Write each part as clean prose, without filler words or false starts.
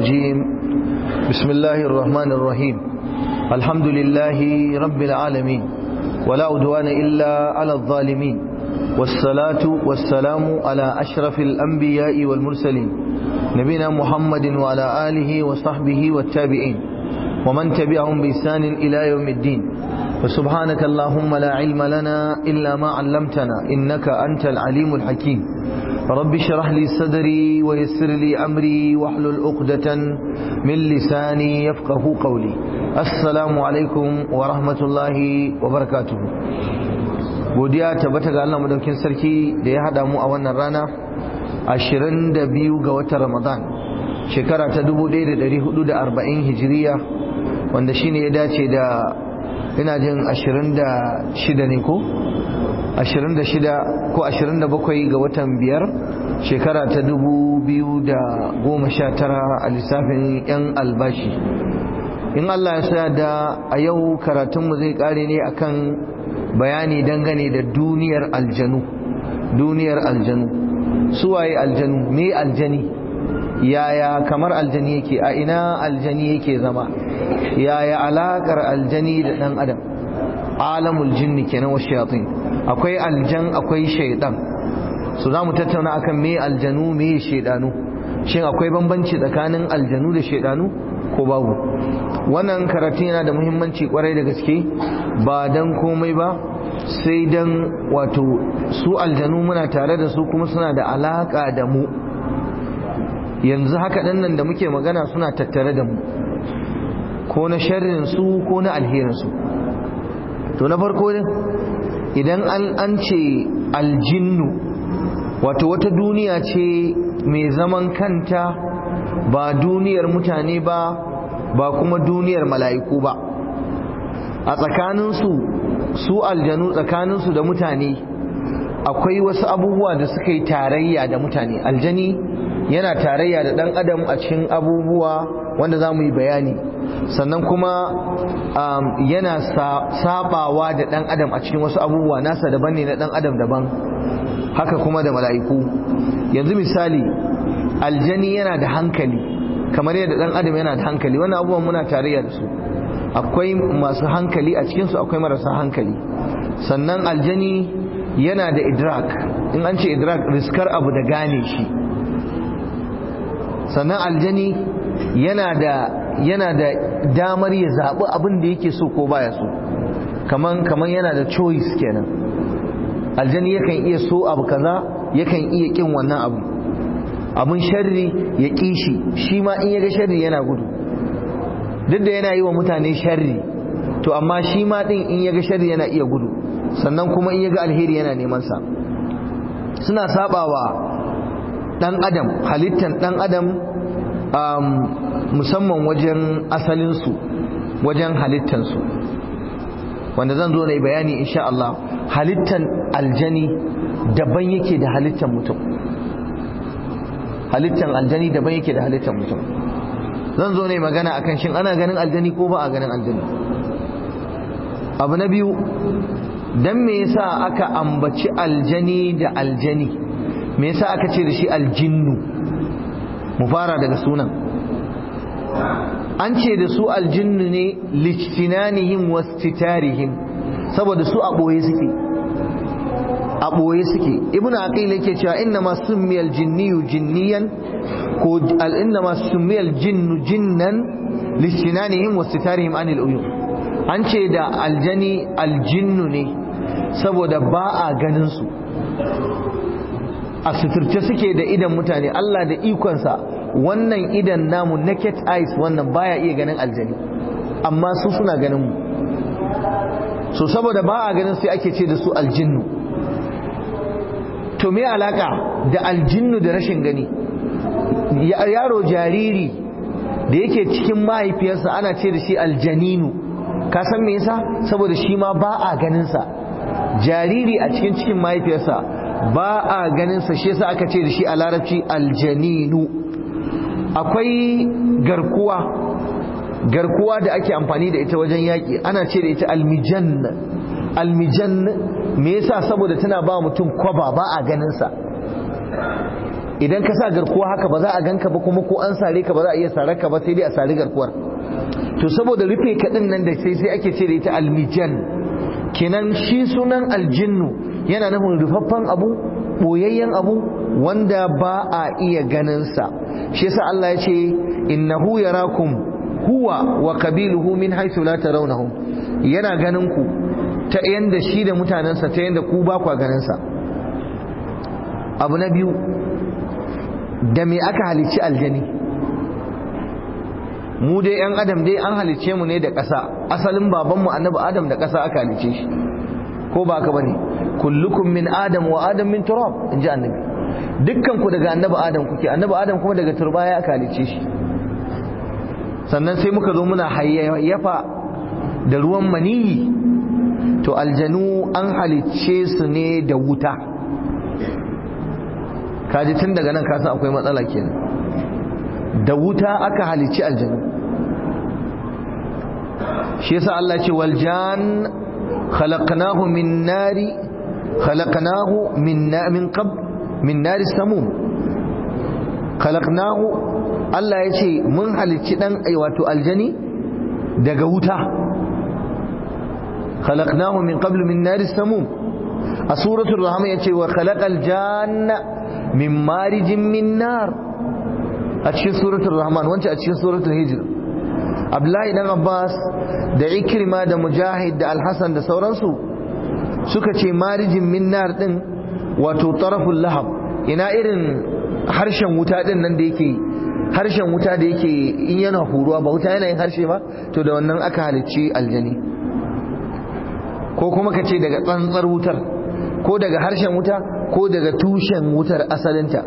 الرجيم بسم الله الرحمن الرحيم الحمد لله رب العالمين ولا عدوان إلا على الظالمين والصلاة والسلام على أشرف الأنبياء والمرسلين نبينا محمد وعلى آله وصحبه والتابعين ومن تبعهم بإحسان إلى يوم الدين فسبحانك اللهم لا علم لنا إلا ما علمتنا إنك أنت العليم الحكيم رب اشرح لي صدري ويسر لي أمري واحلل عقدة من لساني يفقه قولي السلام عليكم ورحمة الله وبركاته godiya tabbata ga Allah madaukin sarki da ya hada mu a wannan rana 22 ga watan Ramadan shekara ta 1440 hijiriya wanda shine ya dace da ina jin 26 ne ko 26 ko 27 ga watan biyar shekara ta 2019 a lissafin yan albashi in Allah ya sa da a yau karatunmu zai kare ne akan bayani dangane da duniyar aljanu suwaye aljanu me aljani yaya kamar aljani yake a ina aljani yake zama yaya alakar aljani da dan adam alamul jinni kenan wa shayatin akwai aljan akwai shaydan so zamu tattauna akan me aljanu me shaydanu shin akwai bambanci tsakanin aljanu da shaydanu ko babu wannan karatun yana da muhimmanci kwarai da gaske ba dan komai ba sai dan wato su aljanu muna tare da su kuma suna da alaka da mu yanzu haka nan da muke magana suna tattare da mu ko na sharrin su ko na alherin su to na farko ne idan an ce aljinnu wato wata duniya ce mai zaman kanta ba duniyar mutane ba kuma duniyar mala'iku ba a tsakaninsu su aljanu tsakaninsu da mutane akwai wasu abubuwa da suka yi tarayya da mutane aljani yana tarayya da ɗan adam a cikin abubuwa wanda za mu yi bayani sannan kuma yana sabawa da ɗan adam a cikin wasu abubuwa nasa daban ne na ɗan adam daban haka kuma da mala'iku yanzu misali aljani yana da hankali kamar yadda ɗan adam yana da hankali wannan abubuwan muna tarayya da su akwai masu hankali a cikinsu akwai marasa hankali sannan aljani yana da idrak in an ce idrak riskar abu da gane shi sannan aljani yana da damar ya zaɓi abin da yake so ko baya so kaman yana da choice kenan aljani yakan iya so abu kaza yakan iya kin wannan abu abun sharri ya ƙi shi ma in yaga sharri yana gudu duk da yana yi wa mutane sharri to amma shi ma din in yaga sharri yana iya gudu sannan kuma in yaga alheri yana neman sa suna sabawa dan adam halittan dan adam musamman wajen asalinsu wajen halittansu wanda zan zo na yi bayani insha Allah halittan aljani daban yake da halittan mutum halittan aljani daban yake da halittan mutum zan zo ne magana akan shin ana ganin aljani ko ba a ganin aljani abu na biyu dan me yasa aka ambaci aljani da aljani me yasa aka ce da shi aljinnu mu fara daga sunan an ce da su aljinnu ne lijtinanihim wastitarihim saboda su a ɓoye suke ibnu aqil yake cewa inna ma summiyal jinniyu jinniyan ko inna ma summiyal jinnu jinnan lijtinanihim wastitarihim anil uyun an ce da aljani aljinnu ne saboda ba a ganin su a suturce suke da idan mutane Allah da ikonsa wannan idan namu naked eyes wannan baya iya ganin aljani amma su suna ganin mu so saboda ba a ganin sai ake ce da su aljinnu to me alaka da aljinnu da rashin gani yaro jariri da yake cikin mahaifiyarsa ana ce da shi aljaninu ka san me yasa saboda shi ma ba a ganin sa jariri a cikin mahaifiyarsa ba a ganin sa shi yasa aka ce da shi a larabci aljaninu akwai garkuwa da ake amfani da ita wajen yaƙi ana ce da ita almijan me yasa saboda tana ba mutum kwaba ba a ganin sa idan ka sa garkuwa haka ba za a ganka ba, kuma ko an sare ka ba za a iya sarar ka ba, sai dai a sari garkuwar. to saboda rufe kaɗin nan da sai ake ce da ita almijan. kenan shi sunan aljinnu yana nufin rufaffen abu, boyayyen abu wanda ba a iya ganinsa. shi yasa Allah ya ce innahu yarakum huwa wa qabiluhu min haythu la tarawnahum, yana ganin ku ta yanda shi da mutanensa ta yanda ku ba kwa ganin sa. abu na biyu, da me aka halicci aljani? mu dai yan adam dai an halicce mu ne da ƙasa. asalin babanmu annabi adam da ƙasa aka halicce shi, ko ba ka bane? kullukum min adam wa adam min turab, inji annabi. dukkan ku daga annabi adam kuke, annabi adam kuma daga turbaya aka halicce shi. sannan sai muka zo muna hayayyafa da ruwan maniyi. to aljanu an halicce su ne da wuta. kaji tun daga nan kasan akwai matsala kenan. da wuta aka halicci aljanu. shi yasa Allah ce wal jan khalaqnahu min nari, khalaqnahu min nari samum. khalaqnahu, Allah ya ce mun halicci dan wato aljani daga wuta. khalaqnahu min qablu min nari samum. a suratul rahman ya ce wa khalaqal janna min marijin min nar, a cikin suratul rahman, wancan a cikin suratul hijr. Abdullahi dan Abbas da Ikrima da Mujahid da Al-Hasan da sauransu suka ce marijin min nar din wato taraful lahab, ina irin harshen wuta din nan da yake, harshen wuta da yake in yana huruwa, ba wuta yana yin harshe ba, to da wannan aka halicci aljani. ko kuma ka ce daga tsantsar wutar, ko daga harshen wuta, ko daga tushen wutar asalinta.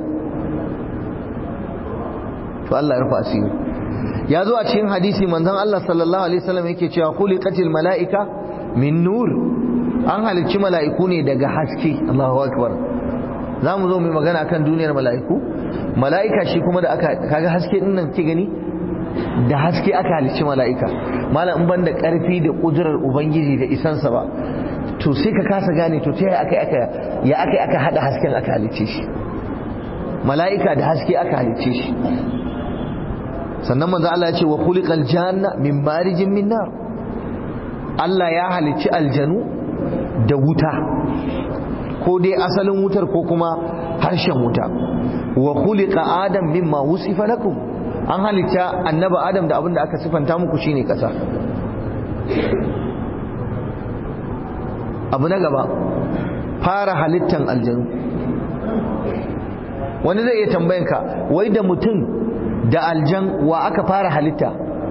to Allah ya rufa asiri. ya zo a cikin hadisi manzon Allah sallallahu alaihi wasallam yake cewa khuliqatil malaika min nur, an halicci mala'iku ne daga haske. Allahu akbar. za mu zo mu yi magana akan duniyar mala'iku. mala'ika shi kuma da aka kaga haske din nan ke gani, da haske aka halicci mala'ika. malam in banda karfi da kudurar ubangiji da isansa ba, to sai ka kasa gane to ta aka hada hasken aka halicce shi. mala'ika da haske aka halicce shi. sannan manzo Allah ya ce wa khuliqal janna min marijin min nar, Allah ya halicci aljanu da wuta, ko dai asalin wutar ko kuma harshen wuta. wa khuliqa adam mimma wusifa lakum, an halitta annabi adam da abinda aka sifanta muku shine kasa. abu na gaba, fara halittan aljanu. wani zai iya tambayanka, wai da mutum da aljan wa aka fara halitta?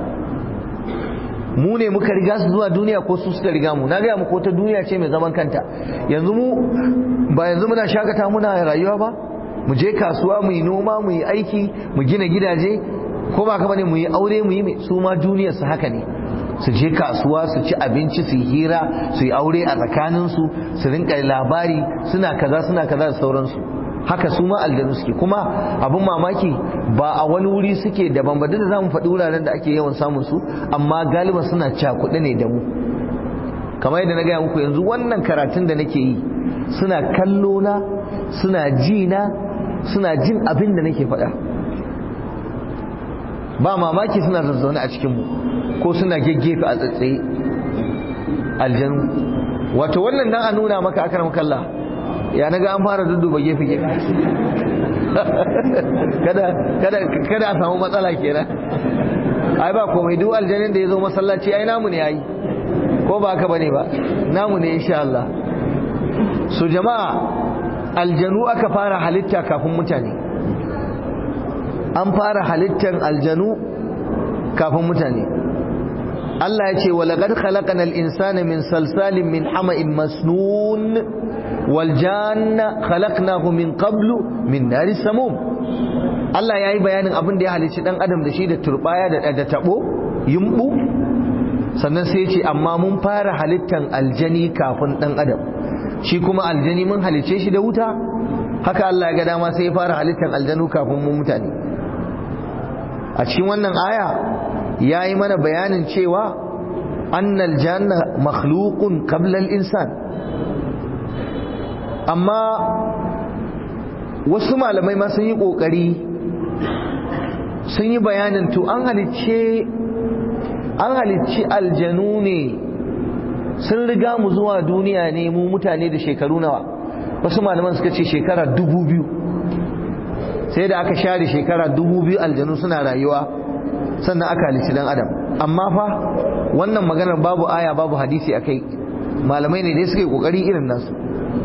mu ne muka riga su zuwa duniya ko su suka riga mu? na gaya muku wata duniya ce mai zaman kanta. yanzu mu ba yanzu muna shakata muna rayuwa ba, mu je kasuwa mu yi noma mu yi aiki mu gina gidaje, ko ba ka bane mu yi aure mu yi su ma duniyar su haka ne. su je kasuwa su ci abinci su yi hira su yi aure a tsakaninsu su rinka labari suna kaza da sauransu. haka su ma aljanu suke. kuma abin mamaki ba a wani wuri suke daban ba, da za mu faɗi wuraren da ake yawan samun su, amma galiban suna cakuɗe ne da mu. kamar yadda na gaya muku yanzu wannan karatun da nake yi, suna kallo na, suna ji na, suna jin abin da nake faɗa. ba mamaki suna zazzaune a cikinmu ko suna geggefe a tsatsaye aljanu. wato wannan dan a nuna maka akram kallah, ya naga an fara dudduba gefe gefe kada a samu matsala kenan. ai ba komai, duk aljanin da ya zo masallaci ai namu ne yayi, ko ba haka bane ba, namu ne insha Allah. so jama'a, aljanu aka fara halitta kafin mutane. an fara halittan aljanu kafin mutane. Allah ya ce wa laqad khalaqnal insana min salsalin min hama'in masnun wal janna khalaqnahu min qablu min naris samum. Allah yayi bayanin abin da ya halicci dan adam da shi da turbaya da tabo yumbu. sannan sai ya ce amma mun fara halittan aljani kafin dan adam, shi kuma aljani mun halicce shi da wuta. haka Allah ya ga dama sai ya fara halittan aljanu kafin mu mutane. a cikin wannan aya ya yi mana bayanin cewa annal janna makhluqun qabla al-insan. amma wasu malamai ma sun yi kokari sun yi bayanin to an halicci aljanu ne sun riga mu zuwa duniya ne mu mutane da shekaru nawa. Wasu malaman suka ce shekara 2000, sai da aka share shekara 2000 aljanu suna rayuwa sannan aka halicci dan adam. Amma fa wannan maganar babu aya babu hadisi akai, malamai ne dai suka yi kokari irin nasu.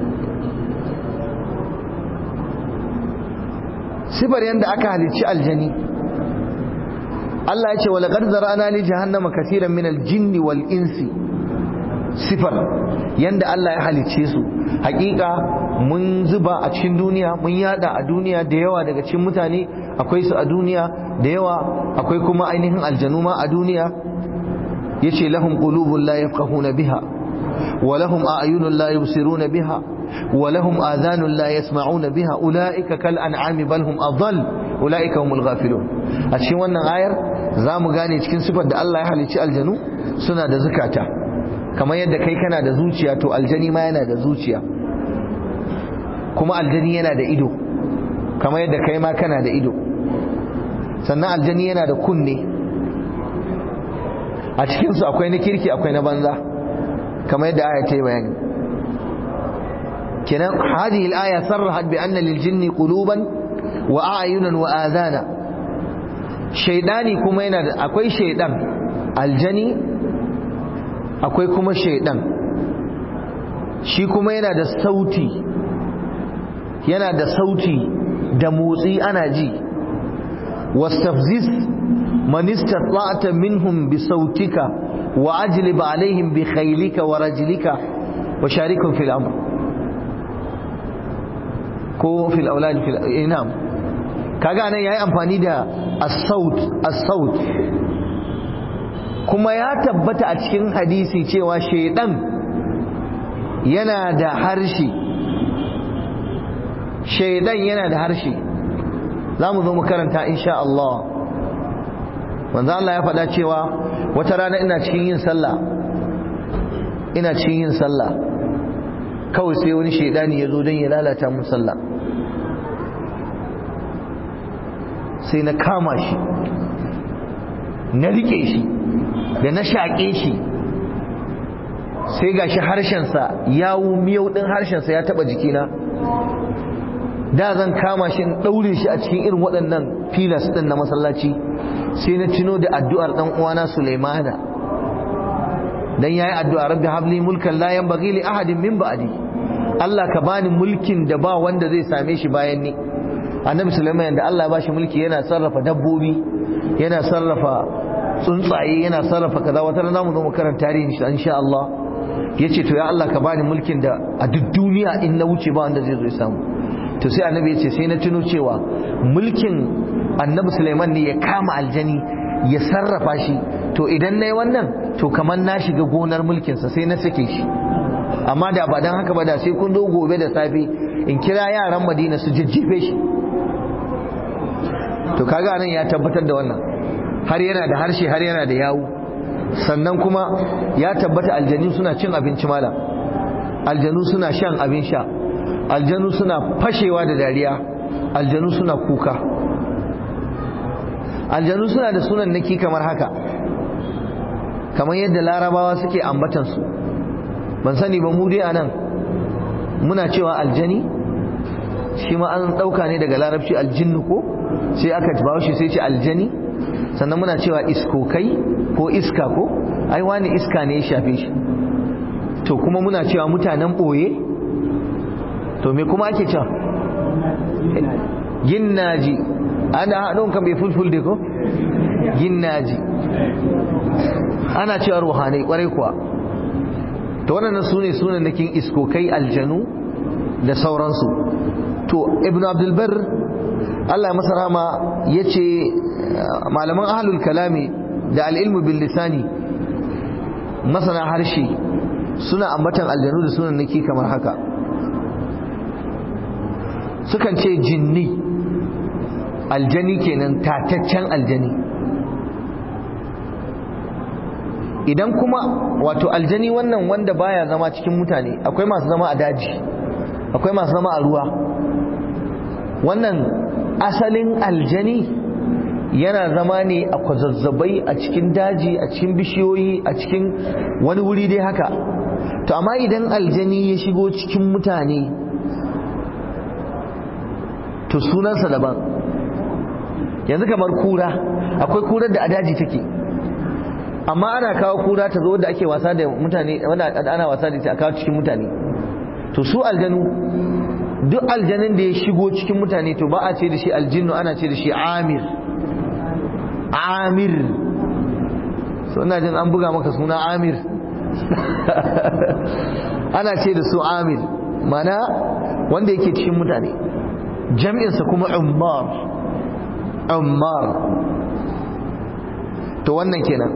sifar yanda aka halicci aljani, Allah ya ce wa laqad zara'na li jahannama kaseeran min al-jinni wal insi. Sifar yanda Allah ya halicce su, hakika mun zuba a cikin duniya, mun yada a duniya da yawa daga cikin mutane akwai su a duniya da yawa, akwai kuma ainihin aljanu ma a duniya. Yace lahum qulubun la yafqahuna biha wa lahum a'yunun la yubsiruna biha wa lahum adhanun la yasma'una biha ulaika kal an'ami bal hum adall ulaika humul ghafilun. A cikin wannan ayar zamu gane cikin sifar da Allah ya halicci aljanu suna da zakata, kamar yadda kai kana da zuciya to aljani ma yana da zuciya, kuma aljani yana da ido kamar yadda kai ma kana da ido, sannan aljani yana da kunne, a cikinsu akwai na kirki akwai na banza kamar yadda aya ta yi bayani. kenan hadhihi al-aya sarrahat bi anna lil jinni quluban wa a'yunan wa adhana. shaydani kuma yana da, akwai shaydan aljani, akwai kuma shaydan shi kuma yana da sauti, yana da sauti da motsi ana ji. wastafziz man istata'ta minhum bi sautika wa ajlib alaihim bi khaylika wa rajlika wa sharikhum fil amr ko fil aulad fil inam. kaga nan yayi amfani da as-saut kuma ya tabbata a cikin hadisi cewa shaydan yana da harshe, shaydan yana da harshe, zamu zo mu karanta insha Allah. manzo Allah ya faɗa cewa wata rana ina cikin yin sallah kawai sai wani shaydani ya zo don ya lalata mun sallah, sai na kama shi na rike shi da na shaƙe shi, sai gashi harshensa yawu miyau ɗin harshensa ya taɓa jikina. da zan kama shi in ɗaure shi a cikin irin waɗannan filas ɗin na masallaci, sai na tuno da addu'ar ɗan uwana Sulaimana, dan yayi addu'a rabbi habli mulkan la yanbaghi li ahadin min ba'di, Allah ka bani mulkin da ba wanda zai same shi bayan ni. Annabi Sulaiman da Allah ya bashi mulki yana sarrafa dabbobi, yana sarrafa tsuntsaye, yana sarrafa kaza. wata rana mu zo mu karanta tarihin shi insha Allah. yace to ya Allah ka bani mulkin da a duk duniya in na wuce ba wanda zai zo ya samu. to sai annabi yace sai na tuno cewa mulkin annabi Sulaiman ne ya kama aljani ya sarrafa shi, to idan nayi wannan to kamar na shiga gonar mulkin sa, sai na sake shi. amma da ba dan haka ba da sai kun zo gobe da safe in kira yaran Madina su jijjife shi. to kaga nan ya tabbatar da wannan, har yana da harshe har yana da yawu. sannan kuma ya tabbata aljanu suna cin abinci malam, aljanu suna shan abin sha, aljanu suna fashewa da dariya, aljanu suna kuka, aljanu suna da sunan naki kamar haka, kamar yadda larabawa suke ambatansu. ban sani ba mu dai anan muna cewa aljani, shi ma an ɗauka ne daga larabci aljinnu ko, sai aka bawo shi sai ce aljani. sannan muna cewa iskokai ko iska ko, ai wani iska ne ya shafe shi. to kuma muna cewa mutanen ɓoye, to me kuma ake cewa ginnaji, ana haɗon kan bai fulfulde ko ginnaji, ana cewa ruhanai ƙwarai kuwa. to waɗannan su ne sunannakin iskokai, aljanu da sauransu. to ibn abdulbar Allah masa rama ya ce malaman ahlul kalami da al'ilmu bil lisani, masana harshe, suna ambatan aljanu da sunannaki kamar haka. sukan ce jinni, aljani kenan, tataccen aljani. idan kuma wato aljani wannan wanda baya zama cikin mutane, akwai masu zama a daji, akwai masu zama a ruwa, wannan asalin aljani yana zama ne a kwazazzabai, a cikin daji, a cikin bishiyoyi, a cikin wani wuri dai haka. To amma idan aljani ya shigo cikin mutane to sunansa daban. Yanzu kamar kura, akwai kurar da a daji take, amma ana kawo kura ta zo da ake wasa da mutane, wanda ana wasa da ita a kawo cikin mutane. To su aljanu, duk aljanin da ya shigo cikin mutane to ba a ce da shi aljinnu, ana ce da shi amir. Amir, so ina jin an buga maka suna Amir. Ana ce da su Amir, mana wanda yake cikin mutane. Jam'insa kuma Ummar. Ummar. To wannan kenan.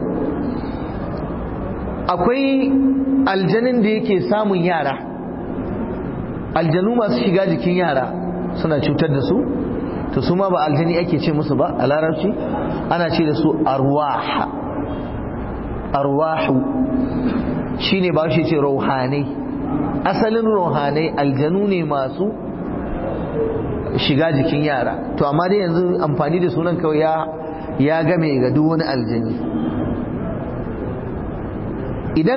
Akwai aljanin da yake samun yara, aljanu masu shiga jikin yara suna cutar da su, to su ma ba aljani ake ce musu ba a larabci, ana ce da su arwah. Arwahu shine ba shi ce rauhanai. Asalin rauhanai aljanu ne masu shiga jikin yara, to amma dai yanzu amfani da sunan kawai ya game ga duk wani aljani. Idan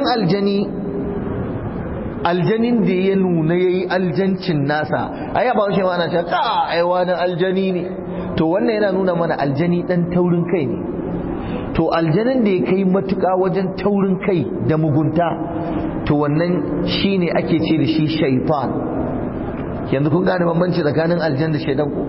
aljanin da ya nuna yayi aljancin nasa, ai ba shi ma ana cewa ka ai wani aljani ne, to wannan yana nuna mana aljani dan taurin kai ne. To aljanin da ya kai matuƙa wajen taurin kai da mugunta, to wannan shine ake ce da shi shaitan. Yanzu kun gane bambanci tsakanin aljan da shaitan ko?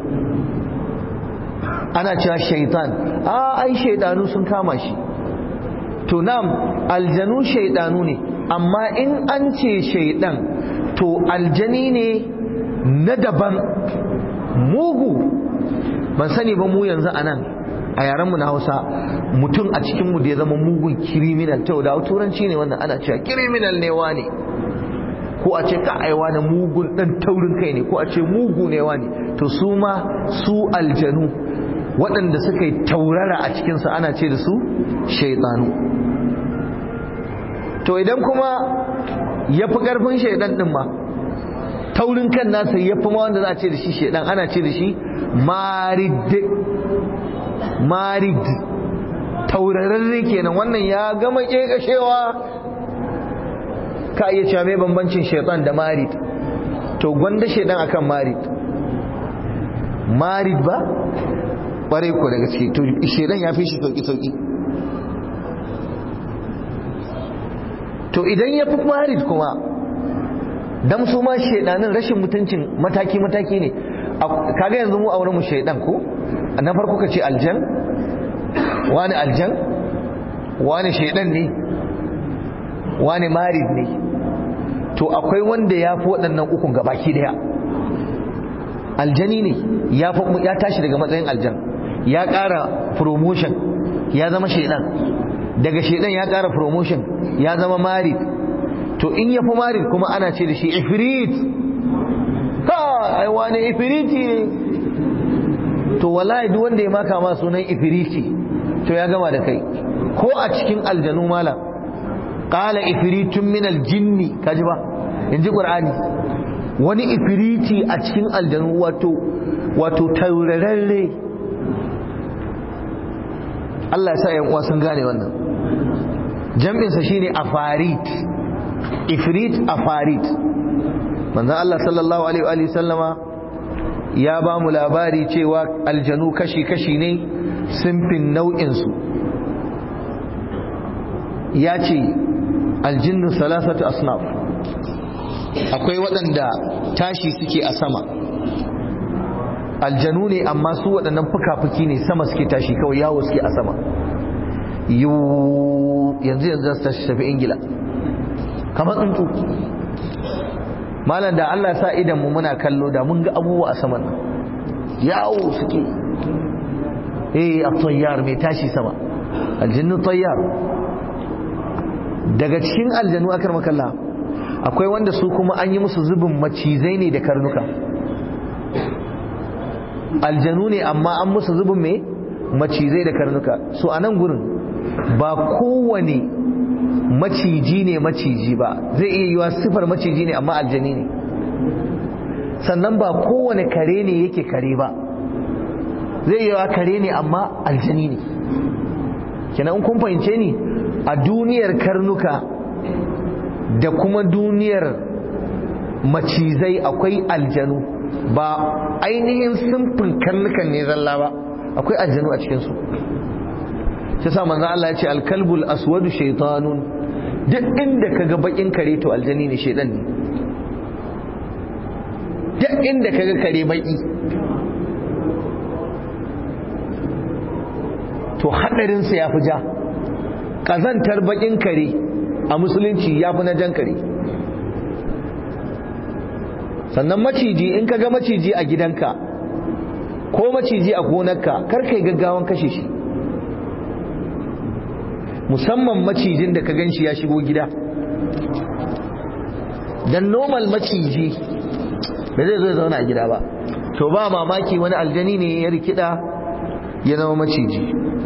Ana cewa shaitan, ai shaitanu sun kama shi. To nam, aljanu shaitanu ne, amma in an ce shaitan to aljani ne na daban, mugu. Ban sani ba mu yanzu anan a yarenmu na Hausa, mutum a cikinmu da ya zama mugun criminal, to da turanci ne wannan, ana cewa criminal ne wane, ko a ce ka aiwa na mugun dan taurin kai ne, ko a ce mugu ne wane. To su ma su aljanu waɗanda suka yi taurara a cikinsa ana ce da su shaitanu. To idan kuma ya fi ƙarfin shaidan ɗin ma, taurin kan nasa ya fi ma wanda za a ce da shi shaidan, ana ce da shi marid, taurararre kenan. Wannan ya gama ƙeƙashewa, ka iya cewa mai bambancin shaitan da marid. To gwanda shaidan akan marid ba ƙwarai ko daga ciki, to shaidan ya fi shi sauƙi. To idan ya fi marid kuma, dan su ma shaidanin rashin mutuncin mataki-mataki ne. Kaga yanzu mu a wurin mu shaidan ko, na farko ka ce aljan, wani shaidan ne, wani marid ne. To akwai wanda ya fi waɗannan ukun gabaki daya. Aljani ne ya tashi daga matsayin aljan, ya ƙara promotion, ya zama shaidan. Daga shaidan ya ƙara promotion, ya zama marid. To in ya fi marid kuma ana ce da shi ifrit. Ai wani ifriti ne. To wallahi duk wanda ya maka ma sunan ifriti, to ya gama da kai. Ko a cikin aljanu malam, qala ifritun min aljinni, kaji ba, inji Qur'ani. Wani ifriti a cikin aljanu, wato taurararre. Allah ya sa yan uwa sun gane wannan. Jam'insa shine afarit. Ifrit, afarit. Manzon Allah sallallahu alaihi wa sallama ya ba mu labari cewa aljanu kashi-kashi ne, sinfin nau'insu. Ya ce aljinnu salasatu asnaf, akwai waɗanda tashi suke a sama, aljanu ne amma su waɗannan fuka-fuki ne, sama suke tashi, kawai yawo suke a sama. Yanzu za su tafi Ingila kamar tsuntsu. Malam da Allah sa idan mu muna kallo da mun ga abubuwa a saman nan, yawo suke. at-tayyar mai tashi sama, aljinnu tayyar. Daga cikin aljanu akar makalla akwai wanda su kuma an yi musu zubin macizai ne da karnuka. Aljanu ne amma an musu zubin mai macizai da karnuka. So a nan gurin ba kowane maciji ne maciji ba, zai iya yiwa sifar maciji ne amma aljani ne. sannan ba kowane kare ne yake kare ba, zai yi wa kare ne amma aljani ne. kenan in kun fahimce ni, a duniyar karnuka da kuma duniyar macizai akwai aljanu, ba ainihin simfin karnukan ne zalla ba, akwai aljanu a cikinsu. shi sa manzo Allah ya ce alkalbul aswadu shaytanun, duk inda kaga bakin kare to aljani ne, shedan ne. duk inda kaga kare baki to hadarinsa ya fi ja. kazantar bakin kare a musulunci ya fi na jan kare. sannan maciji, in kaga maciji a gidanka ko maciji a gonarka, kar kai gaggawan kashe shi, musamman macijin da ka ganshi ya shigo gida. dan normal maciji da zai zo zauna a gida ba, to ba mamaki wani aljani ne ya rikida ya zama maciji.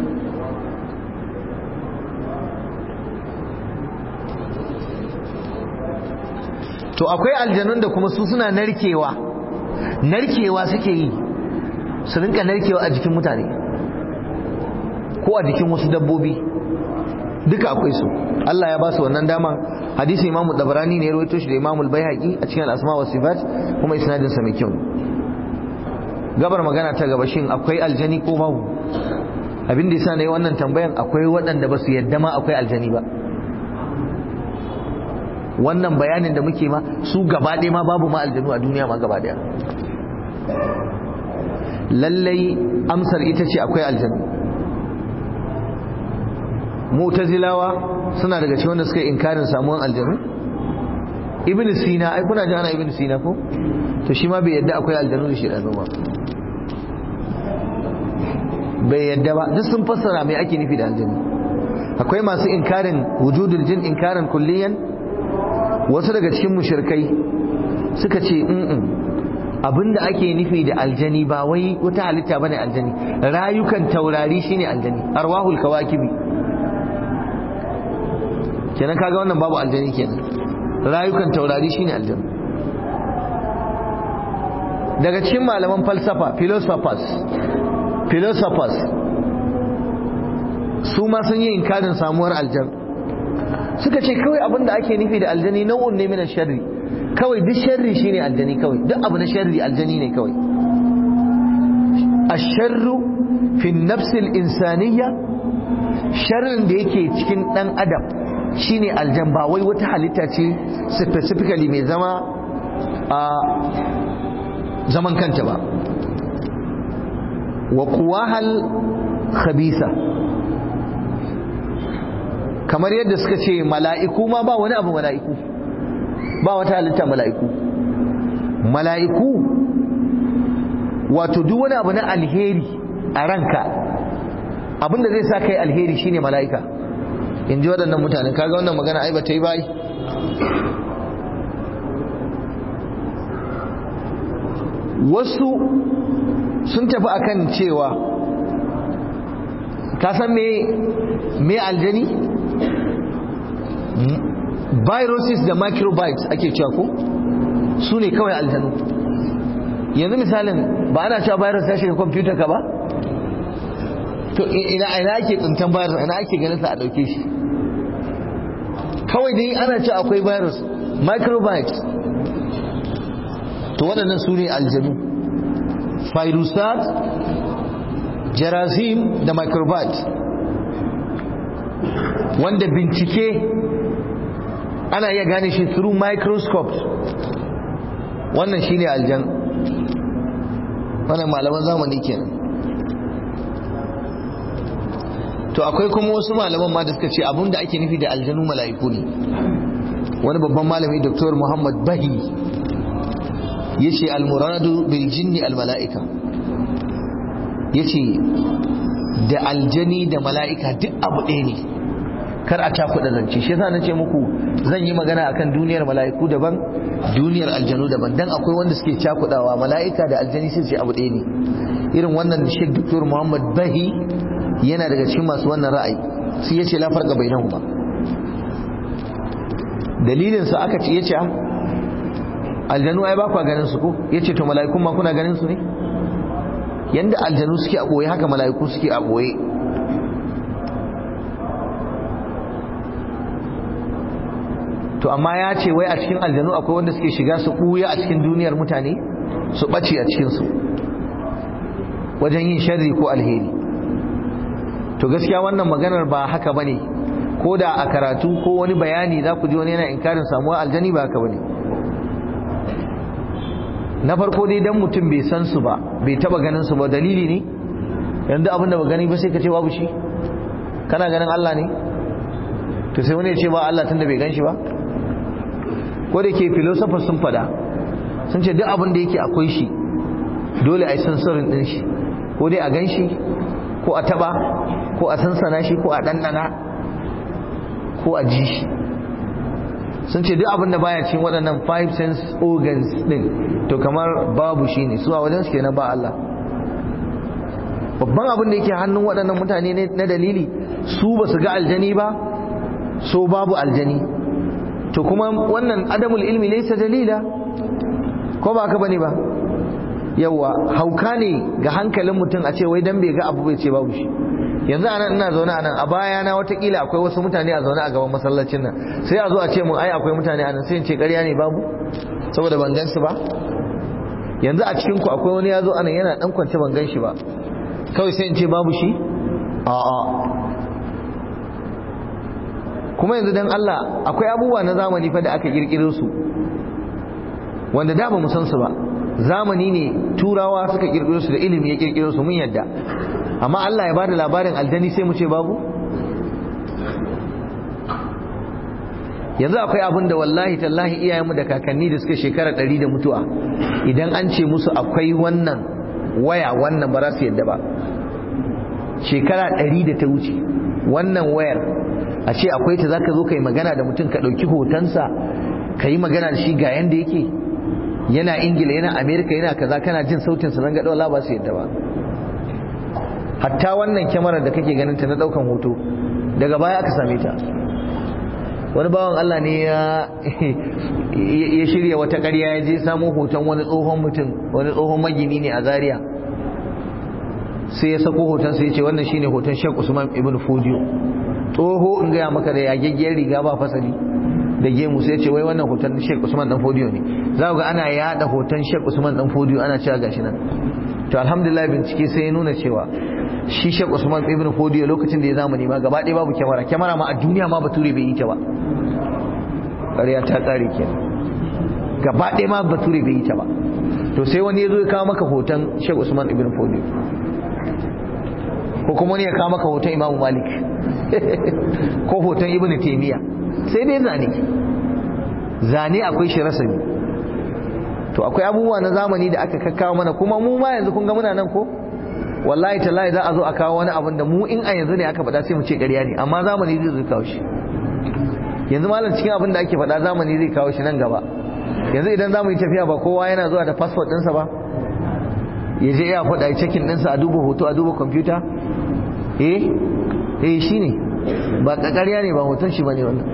to akwai aljanun da kuma su suna narkewa suke yi, su rinka narkewa a jikin mutane ko a jikin wasu dabbobi, duka akwai su. Allah ya ba su wannan dama. hadisi Imam Dabrani ne ya rawaito shi da Imam Al-Baihaqi a cikin Al-Asma wa Sifat, kuma isnadin sa mai kyau. gabar magana ta gaba, shin akwai aljani ko babu? abin da yasa nayi wannan tambayan, akwai waɗanda ba su yadda ma akwai aljani ba. wannan bayanin da muke ma, su gaba ɗaya ma babu ma aljanu a duniya ma gaba ɗaya. lallai amsar ita ce akwai aljanu. mu'tazilawa suna daga cikin wanda suka yi inkarin samuwan aljanu. ibn sina, ai kuna ji ana ibn sina ko, to shi ma bai yadda akwai aljanu da shedanu ba, bai yadda ba. duk sun fassara mai ake nufi da aljanu. akwai masu inkarin wujudul jin, inkarin kulliyan. wasu daga cikin mushrikai suka ce abinda ake nufi da aljani ba wai wata halitta bane aljani, rayukan taurari shine aljani, arwahul kawakibi. kenan kaga wannan babu aljani kenan, rayukan taurari shine aljani. daga cikin malaman falsafa, philosophers su ma sun yi inkarin samuwar aljan. suka ce kawai abinda ake nufi da aljani nau'un ne min sharri, kawai duk sharri shine aljani, kawai duk abu na sharri aljani ne kawai. asharru fi nafs al-insaniyya, sharrin da yake cikin dan adam shine aljan, ba wai wata halitta ce specifically mai zama a zaman kanta ba. wa quwahal khabisa, kamar yadda suka ce mala'iku ma ba wani abu, mala'iku ba wata halitta. mala'iku wato duk wani abu na alheri a ranka, abinda zai sa kai alheri shine mala'ika, in ji waɗannan mutanen. kaga wannan magana ai ba ta yi bai. wasu sun tafi akan cewa, ka san me aljani? viruses da microbites ake cewa ko, su ne kawai aljanu. yanzu misalin, ba ana cewa virus ya shiga kwamfutar ka ba, to ina ake tsintan virus, ina ake ganin sa a dauke shi? kawai dai ana cewa akwai virus, microbites, to waɗannan su ne aljanu. virusat, jarazim da microbites, wanda bincike ana iya gane shi through microscopes. wannan shine aljan, wannan malaman zamani kenan. to akwai kuma wasu malaman ma da suka ce abinda ake nufi da aljanu mala'iku ne. wani babban malami Dr. Muhammad Bahi yace al-muradu bil jinni al mala'ika, yace da aljani da mala'ika duk abu ɗaya ne, kar a cakuɗa zance. shi yasa nace muku zan yi magana akan duniyar mala'iku daban, duniyar aljanu daban, dan akwai wanda suke cakuɗawa mala'ika da aljani sai ce abu ɗaya ne. irin wannan Sheikh Dr. Muhammad Bahi yana daga cikin masu wannan ra'ayi, sai yace la farqa bainahuma. dalilin sa aka ce yace aljanu ai ba ku ganin su ko yace to mala'ikun ma kuna ganin su ne yanda aljanu suke a boye haka mala'iku suke a boye to amma ya ce wai a cikin aljanu akwai wanda suke shiga su ɓuya a cikin duniyar mutane su ɓace a cikinsu wajen yin sharri ko alheri. To gaskiya wannan maganar ba haka bane, ko da a karatu ko wani bayani za ku ji wani yana inkarin samuwa aljani ba haka bane. Na farko dai dan mutum bai san su ba, bai taba ganin su ba, dalili ne yanzu abin da ba gani ba sai ka ce babu shi. Kana ganin Allah ne to sai wani ya ce ba Allah tunda bai gan shi ba. Ko da ke philosophers sun fada, sun ce duk abin da yake akwai shi dole a yi sansarin din shi, ko dai a gan shi ko a taba ko a sansana shi ko a ɗanɗana ko a ji shi. Sun ce duk abin da baya cikin waɗannan 5 sense organs din to kamar babu shi ne, su a wajen su kenan ba Allah. Babban abin da yake hannun waɗannan mutane na dalili, su ba su ga aljani ba, so babu aljani. To kuma wannan adamul ilmi laysa dalila, ko ba haka bane ba? Yawa hauka ne ga hankalin mutum a ce wai dan bai ga abu bai ce babu shi. Yanzu anan ina zaune anan, a baya na watakila akwai wasu mutane a zaune a gaban masallacin nan, sai a zo a ce mun ai akwai mutane anan, sai in ce ƙarya ne babu saboda ban gan su ba. Yanzu a cikin ku akwai wani ya zo anan yana dan kwance ban gan shi ba, kawai sai in ce babu shi? A'a. Kuma yanzu dan Allah akwai abubuwa na zamani fa da aka kirkiro su wanda da ba mu san su ba. Zamani ne turawa suka kirkiro su da ilimi ya kirkiro su, mun yadda. Amma Allah ya bada labarin aljani sai mu ce babu? Yanzu akwai abin da wallahi tallahi iyayenmu da kakanni da suka shekara 100 da mutuwa, idan an ce musu akwai wannan waya wannan ba za su yadda ba. Shekara 100 da ta wuce wannan wayar a ce akwai ta, zaka zo ka yi magana da mutum, ka ɗauki hotonsa ka yi magana da shi ga yanda yake, yana Ingila yana Amerika yana kaza, kana jin sautinsa zan ga ɗaula ba su yadda ba. Hatta wannan kyamarar da kake ganin ta na ɗaukan hoto daga baya aka same ta. Wani bawan Allah ne ya shirya wata ƙarya, ya je samo hoton wani tsohon mutum, wani tsohon magini ne a Zaria, sai ya sako hotonsa ya ce wannan shine hoton Sheikh Usman ibn Fodio, tsoho in gaya maka da yageggiyar riga ba fasali da gemu, sai ya ce wai wannan hoton Sheikh Usman dan Fodio ne. Za ku ga ana yada hoton Sheikh Usman dan Fodio ana cewa gashi nan. To alhamdulillah bincike sai ya nuna cewa shi Sheikh Usman ibn Fodio lokacin da ya zamani ma gaba ɗaya babu kyamara ma a duniya ma bature bai yi ta ba. ƙarya ta tsare kenan, gaba ɗaya ma bature bai yi ta ba. To sai wani ya zo ya kawo maka hoton Sheikh Usman ibn Fodio, ko kuma wani ya kawo maka hoton Imam Malik ko hoton Ibn Taymiyyah, sai dai zane akwai shi rasami. To akwai abubuwa na zamani da aka kakkawo mana, kuma mu ma yanzu kun ga muna nan ko wallahi tallahi za a zo a kawo wani abin da mu in a yanzu ne aka faɗa sai mu ce ƙarya ne, amma zamani zai zo kawo shi. Yanzu malam cikin abin da ake faɗa zamani zai kawo shi nan gaba. Yanzu idan za mu yi tafiya ba kowa yana zuwa da passport ɗinsa ba, ya je ya faɗa cekin ɗinsa, a duba hoto, a duba kwamfuta. Shi ne ba ƙarya ne, ba hoton shi ba ne wannan.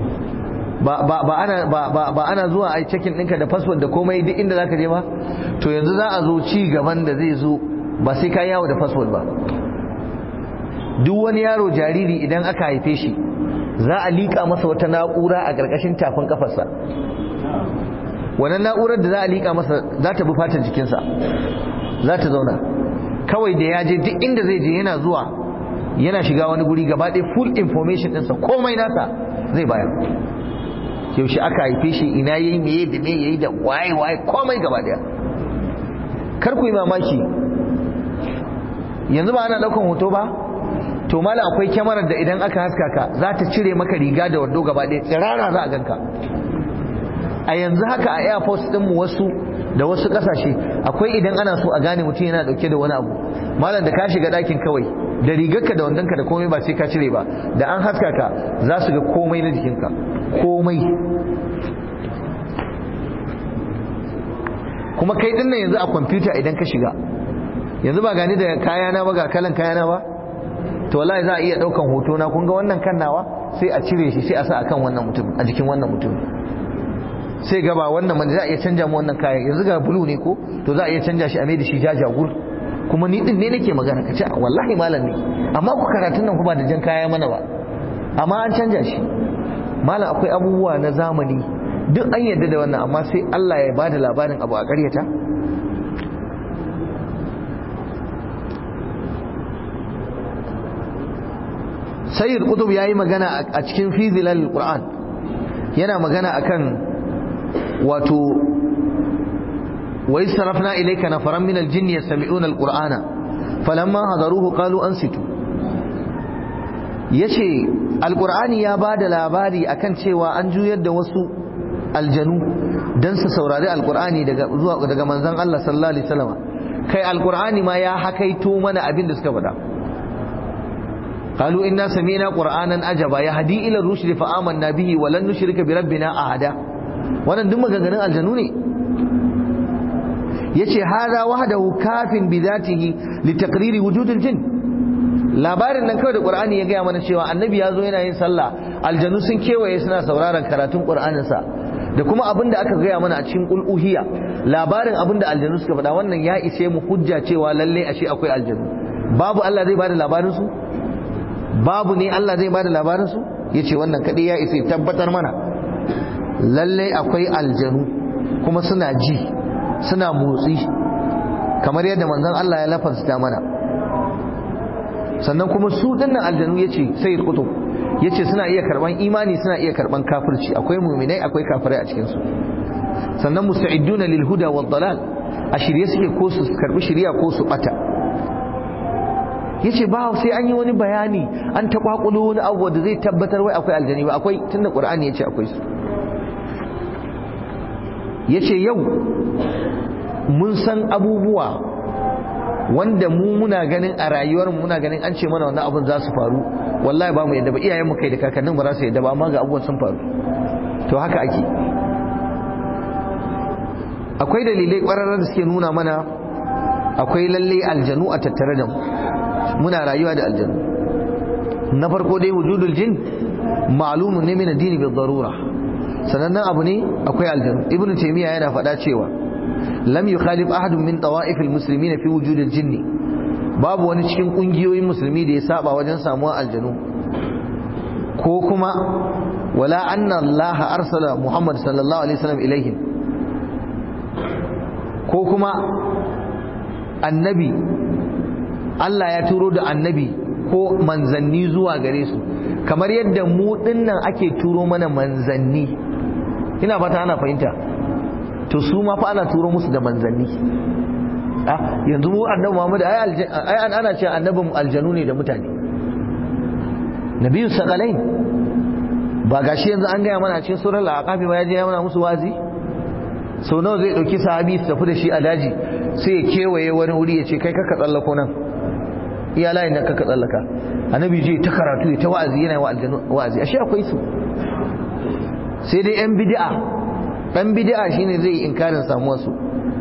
Ba ana zuwa a cekin ɗinka da passport da komai duk inda za ka je ba. To yanzu za a zo ci gaban da zai zo ba sai ka yawo da passport ba. Duk wani yaro jariri idan aka haife shi za a liƙa masa wata na'ura a ƙarƙashin tafin kafarsa. Wannan na'urar da za a liƙa masa za ta bi fatan jikinsa, za ta zauna. Kawai da ya je duk inda zai je yana zuwa, yana shiga wani guri gaba ɗaya full information ɗinsa komai nasa zai bayar. Yaushe aka haife shi, ina yayi, meye da me yayi, da waye komai gaba ɗaya. Kar ku yi mamaki, yanzu ba ana ɗaukan hoto ba? To mala akwai kyamarar da idan aka haska ka za ta cire maka riga da wando gaba ɗaya, tsirara za a ganka. A yanzu haka a air force ɗinmu wasu da wasu ƙasashe akwai idan ana so a gane mutum yana ɗauke da wani abu, malam da ka shiga ɗakin kawai da rigarka da wandonka da komai ba sai ka cire ba, da an haska ka za su ga komai na jikinka, komai. Kuma kai ɗin nan yanzu a kwamfuta idan ka shiga, yanzu ba gani da kayana ba, ga kalan kayana ba, to wallahi za a iya daukan hoto na, kun ga wannan kan nawa, sai a cire shi sai a sa akan wannan mutum, a jikin wannan mutum. sai gaba wannan man za a iya canja mu wannan kayan, yanzu ga bulu ne ko, to za a iya canja shi a mai da shi jajagur, kuma ni din ne nake magana, kace wallahi malam ne, amma ku karatun nan kuma da jan kaya mana ba, amma an canja shi. Malam akwai abubuwa na zamani duk an yarda da wannan, amma sai Allah ya bada labarin abu a ƙaryata. Sayyid Qutb yayi magana a cikin fi zilalil Qur'an, yana magana akan wato wa israfna ilayka nafaran min al-jinni yastami'una al-Qur'ana falamma hadaruhu qalu ansitu. Yace al-Qur'ani ya bada labari akan cewa an juyar da wasu aljanu dan su saurari al-Qur'ani daga manzon Allah sallallahu alaihi wasallam. Kai al-Qur'ani ma ya hakaito mana abin da suka faɗa. قالوا إنا سمعنا قرآنا عجبا يهدي إلى الرشد فآمنا به ولن نشرك بربنا أحدا. wannan duk maganganun aljanu ne. yace hada wahdahu kafin bi dhatihi li taqriri wujud aljin. labarin nan kawai da Qur'ani ya gaya mana cewa annabi ya zo yana yin sallah, aljanu sun kewaye suna sauraron karatun Qur'anin sa, da kuma abin da aka gaya mana a cikin qul-uhiya, labarin abin da aljanu suka faɗa, wannan ya ishe mu hujja cewa lalle ashe akwai aljanu. Babu Allah zai bada labarin su? Babu ne Allah zai bada labarin su? Yace wannan kadai ya isa tabbatar mana lalle akwai aljanu, kuma suna ji suna motsi kamar yadda manzon Allah ya lafazta mana. Sannan kuma su dinnan aljanu yace Sayyid Qutb yace suna iya karban imani, suna iya karban kafirci, akwai mu'minai akwai kafirai a cikin su. Sannan musta'iduna lil huda wad dalal, a shirye suke ko su karbi shiriya ko su bata. yace ba sai an yi wani bayani an ta kwakulo wani abu da zai tabbatar wai akwai aljani ba, akwai tunda Qur'ani yace akwai su. yace yau mun san abubuwa wanda mu muna ganin a rayuwar mu muna ganin an ce mana wannan abun za su faru, wallahi ba mu yadda ba, iyayen mu kai da kakannin ba za su yadda ba, amma ga abubuwan sun faru. To haka ake. akwai dalilai ƙwararren da suke nuna mana akwai lalle aljanu a tattare da mu, muna rayuwa da aljanu. na farko dai wujudul jin ma'lumun ne min addini bil darura, sanannen abu ne akwai aljanu. Ibn Taymiyyah yana faɗa cewa lam yukhalif ahadun min tawa'if al muslimin fi wujudil jinn, babu wani cikin kungiyoyin musulmi da ya saba wajen samuwar aljanu, ko kuma wala anna Allah arsala Muhammad sallallahu alaihi wasallam ilaihim, ko kuma annabi Allah ya turo da annabi ko manzanni zuwa gare su, kamar yadda mu dinnan ake turo mana manzanni. Ina fata ana fahimta. To su ma fa ana turo musu da manzanni. Yanzu mu annabi Muhammad ai ana cewa annabin aljanu ne da mutane. Nabiyyu sakalain, ba gashi yanzu an gaya mana cikin surar al-aqaf ba, ya je mana musu wazi. Sau nawa zai dauki sahabi su tafi da shi a daji, sai ya kewaye wani wuri ya ce kai ka tsallako nan, iya layin nan ka tsallaka. Annabi je ta karatu ya ta wa'azi, yana wa aljanu wa'azi. Ashe akwai su, sai dai yan bid'a. Dan bid'a shine zai yi inkarin samuwar su.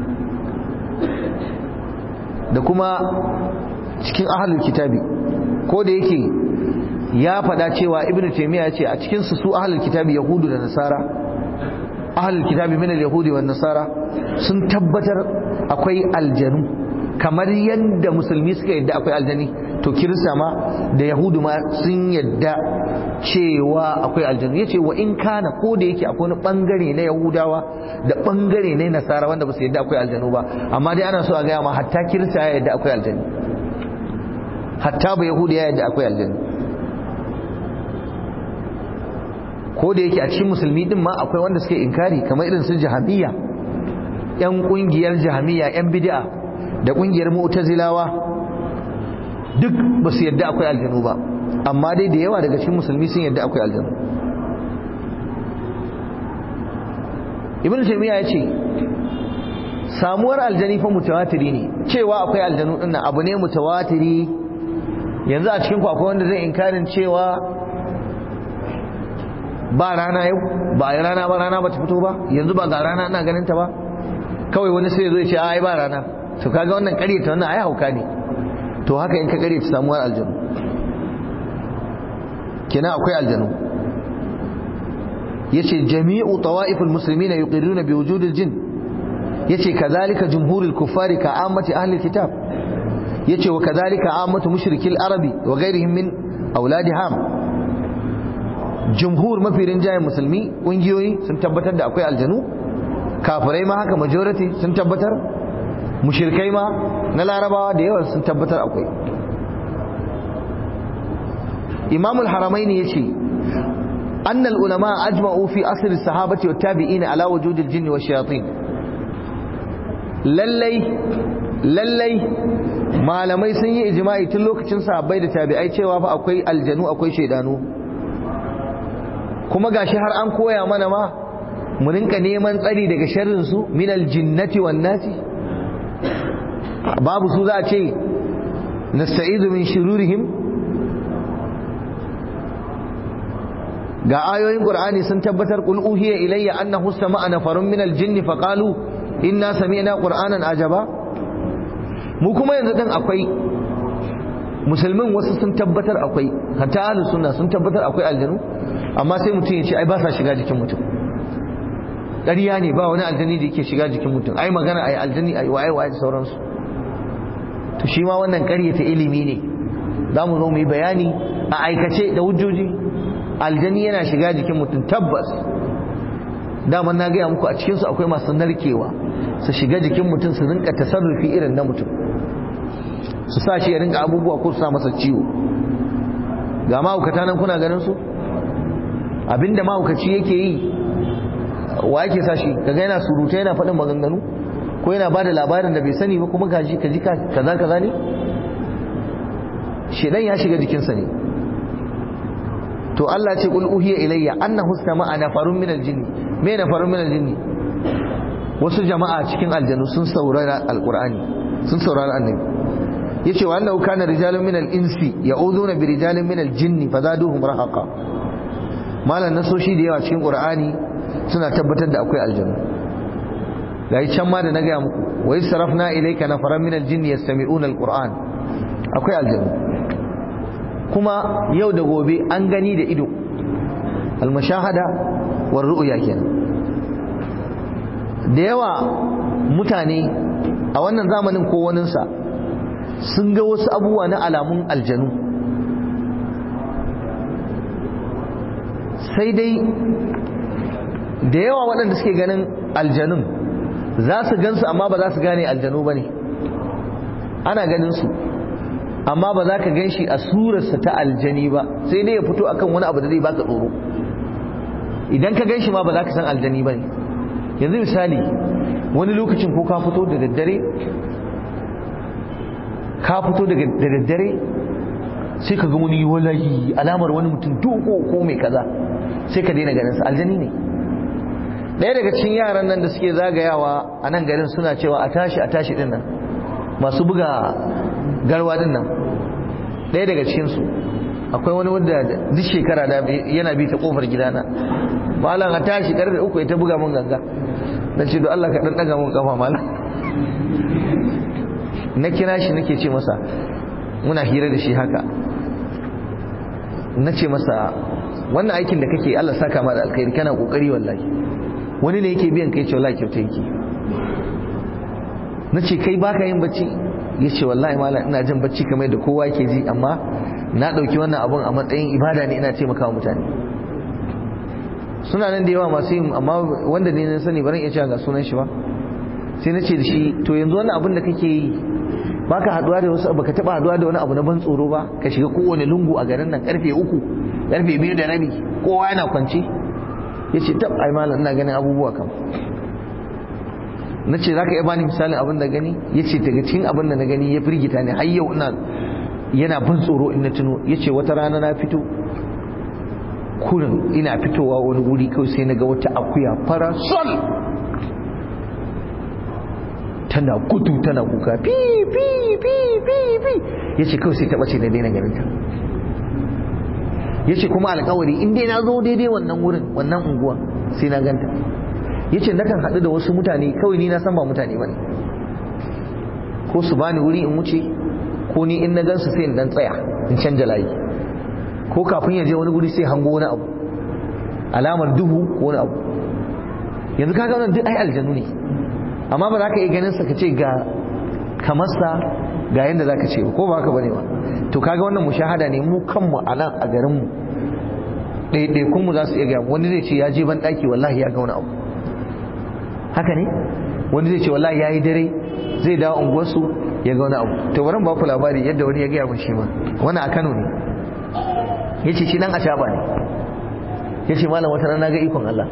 Da kuma cikin ahlul kitabi, ko da yake ya faɗa cewa Ibn Taymiyyah ya ce a cikin su ahlul kitabi yahudu da nasara, ahlul kitabi min al-yahudi wan nasara sun tabbatar akwai aljanu, kamar yadda musulmi suka yadda akwai aljani, to kirista ma da yahudu ma sun yadda cewa akwai aljanu. yace wa in kana, ko da yake akwai wani bangare na yahudawa da bangare na nasara wanda ba su yadda akwai aljanu ba, amma dai ana so a gaya ma hatta kirista ya yadda akwai aljanu, hatta ba yahudi ya yadda akwai aljanu. ko da yake a cikin musulmi din ma akwai wanda suke inkari, kamar irin su jahamiyya, yan kungiyar jahamiyya, yan bid'a da kungiyar mu'tazilawa, duk ba su yadda akwai aljanu ba, amma dai da yawa daga cikin musulmi sun yadda akwai aljanu. Ibn Taymiyyah ya ce samuwar aljani fa mutawatiri ne, cewa akwai aljanu din nan abu ne mutawatiri. yanzu a cikin ku akwai wanda zai inkarin cewa ba rana yau, ba a rana ba, rana ba ta fito ba, yanzu ba ga rana ina ganin ta ba, kawai wani sai ya zo ya ce ai ba rana. to kaga wannan ƙaryata wannan ai hauka ne. to haka in ka ƙaryata samuwar aljanu, kina akwai aljanu. yace jami'u tawa'iful muslimina yuqirruna bi wujudil jin, yace kadhalika jumhurul kuffari ka ammati ahli kitab, yace wa kadhalika ammatu mushrikil arabi wa ghairihim min auladi ham. Jumhur mafi rinjayen musulmi kungiyoyi sun tabbatar da akwai aljanu, kafirai ma haka majority sun tabbatar, mushrikai ma na larabawa da yawa sun tabbatar akwai. Imamul Haramaini yace annal ulama ajma'u fi asr as-sahabati wat tabi'in ala wujud al-jinn wa shayatin. Lallai malamai sun yi ijma'i tun lokacin sahabbai da tabi'ai cewa fa akwai aljanu akwai shaydanu, kuma gashi har an koya mana ma mu rinka neman tsari daga sharrin su min al-jinnati wan nasi. Babu su za a ce nasta'izu min shururihim. Ga ayoyin Qur'ani sun tabbatar qul uhiya ilayya annahu sama'a nafarun min al-jinni faqalu inna sami'na qur'anan ajaba. Mu kuma yanzu din akwai musulmin wasu sun tabbatar akwai, hatta ahlus sunna sun tabbatar akwai aljanu, amma sai mutum ya ce ai ba sa shiga jikin mutum. Ƙarya ne, ba wani aljani da yake shiga jikin mutum, ai magana ai aljani ai waye da sauransu. To shi ma wannan ƙaryata ilimi ne, za mu zo mu yi bayani a aikace da hujjoji. Aljani yana shiga jikin mutum tabbas, daman na gaya muku a cikinsu akwai masu narkewa su shiga jikin mutum su rinka tasarrufi irin na mutum, su sa shi ya rinka abubuwa ko su sa masa ciwo. Ga mahaukata nan kuna ganin su, abinda mahaukaci yake yi wa yake sa shi kaga yana surutai yana faɗin maganganu ko yana bada labarin da bai sani ba, kuma kaji kaza ne, shedan ya shiga jikinsa ne. To Allah ce qul uhiya ilayya annahu sama'a nafarun min al-jinni. Me nafarun min al-jinni? Wasu jama'a cikin aljanu sun saurara alqur'ani, sun saurara annabi. Yace wa annahu kana rijalun min al-insi ya'uduna bi rijalin min al-jinni fazaduhum rahaqa. Malan nasoshi da yawa cikin qur'ani suna tabbatar da akwai aljanu. Gai can ma da na gaya muku wa israfna ilayka nafaran min al-jinni yastami'una al-qur'an. Akwai aljanu. Kuma yau da gobe an gani da ido, almashahada war ru'ya kenan. Da yawa mutane a wannan zamanin ko waninsa sun ga wasu abubuwa na alamun aljanu, sai dai da yawa waɗanda suke ganin aljanun za su gansu amma ba za su gane aljanu ba ne. Ana ganin su amma ba za ka gan shi a surarsa ta aljani ba, sai dai ya fito akan wani abu da zai baka tsoro. Idan ka gan shi ma ba za ka san aljani ba ne. Yanzu misali, wani lokacin ko ka fito da daddare sai ka ga wani walayi alamar wani mutum dogo ko mai kaza, sai ka daina ganin sa, aljani ne. Ɗaya daga cikin yaran nan da suke zagayawa a nan garin suna cewa a tashi din nan, masu buga garwa din nan, ɗaya daga cikinsu akwai wani wanda duk shekara da yana bi ta kofar gidana, malam a tashi karfe 3 ya ta buga mun ganga. Na ce do Allah ka dan daga mun kafa malam. Na kira shi nake ce masa, muna hira da shi haka, na ce masa wannan aikin da kake Allah saka ma da alkhairi, kana kokari wallahi. Wani ne yake biyan kai ce wallahi kyauta yake. Na ce kai baka yin bacci? Ya ce wallahi malam ina jin bacci kamar da kowa yake ji, amma na ɗauki wannan abun a matsayin ibada ne, ina taimakawa mutane. Suna nan da yawa masu yin, amma wanda ne na sani baran iya cewa ga sunan shi ba. Sai na ce da shi to yanzu wannan abun da kake yi baka haduwa da wasu, baka taba haduwa da wani abu na ban tsoro ba, ka shiga kowane lungu a garin nan karfe 3 karfe 2 da rabi kowa yana kwance. Ya ce tab ai malam ina ganin abubuwa kam. Na ce za ka iya bani misalin abin da gani? Ya ce daga cikin abin da na gani ya firgita ne har yau yana ban tsoro in na tuno. Ya ce wata rana na fito kurin ina fitowa wani wuri kawai sai na ga wata akuya fara sol tana gudu tana kuka fi fi fi fi fi. Ya ce kawai sai ta bace da daina ganin ta. Ya ce kuma alkawari in dai na zo daidai wannan wurin wannan unguwa sai na ganta. Ya ce nakan haɗu da wasu mutane kawai ni na san ba mutane ba ne, ko su bani wuri in wuce, ko ni in na gansu sai in dan tsaya in canja layi, ko kafin ya je wani guri sai hango wani abu. alamar duhu ko wani abu. Yanzu kaga wannan duk ai aljanu ne, amma ba za ka iya ganin sa ka ce ga kamarsa ga yanda za ka ce ko ba haka bane ba. To kaga wannan mushahada ne, mu kanmu a nan a garinmu ɗaiɗaikunmu za su iya gaya. Wani zai ce ya je ban ɗaki wallahi ya ga wani abu, haka ne. Wani zai ce wallahi ya yi dare zai dawo unguwarsu ya ga wani abu. To bari ba ku labari yadda wani ya gaya mun shi ma, wani a Kano ne, ya ce shi dan ashaba ne, ya ce malam wata rana ga ikon Allah.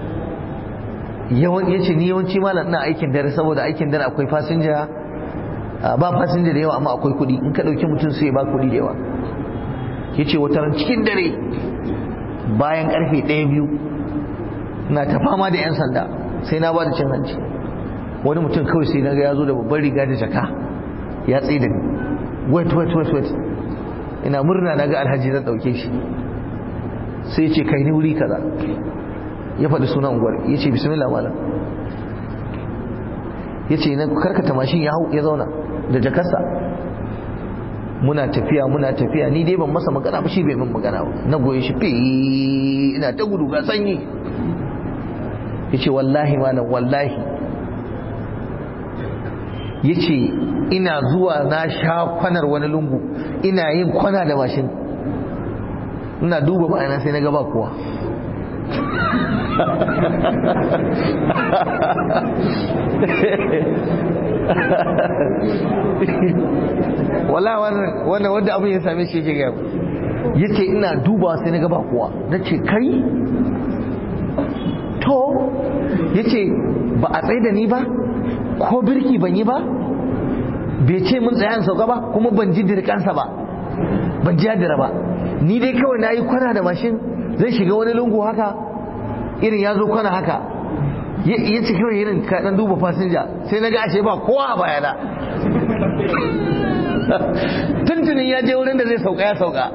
Ya ce ni yawanci malam ina aikin dare, saboda aikin dare akwai fasinja, ba fasinja da yawa amma akwai kuɗi, in ka ɗauki mutum sai ba kuɗi da yawa. Ya ce wata ran cikin dare bayan karfe 1-2 na ta fama da 'yan sanda, sai na ba da cin hanci. Wani mutum kawai sai na ga ya zo da babbar riga da jaka ya tsaye da ni, wait ina murna na ga alhaji zan ɗauke shi. Sai ya ce kai ni wuri kaza, ya faɗi sunan unguwar, ya ce bismillah malam. Ya ce na karkata mashin ya hau ya zauna da jakarsa. Muna tafiya ni dai ban masa magana ba, shi bai min magana ba. Na goye shi fi ina ta gudu ga sanyi. Ya ce wallahi malam wallahi, ya ce ina zuwa na sha kwanar wani lungu, ina yin kwana da mashin, ina duba bayana sai na gaba kowa. Wala wannan wanda abin ya same shi ya ce ina duba sai na gaba kowa. Na ce kai to, ya ce ba a tsaye da ni ba, ko birki ban yi ba, bai ce mun tsayan sauka ba, kuma ban ji dirkansa ba, ban ji yadira ba. Ni dai kawai na yi kwana da mashin zai shiga wani lungu haka, irin ya zo kwana haka, ya ce kawai irin kaɗan duba fasinja, sai na ga ashe ba kowa a bayana. Tuntunin ya je wurin da zai sauka ya sauka.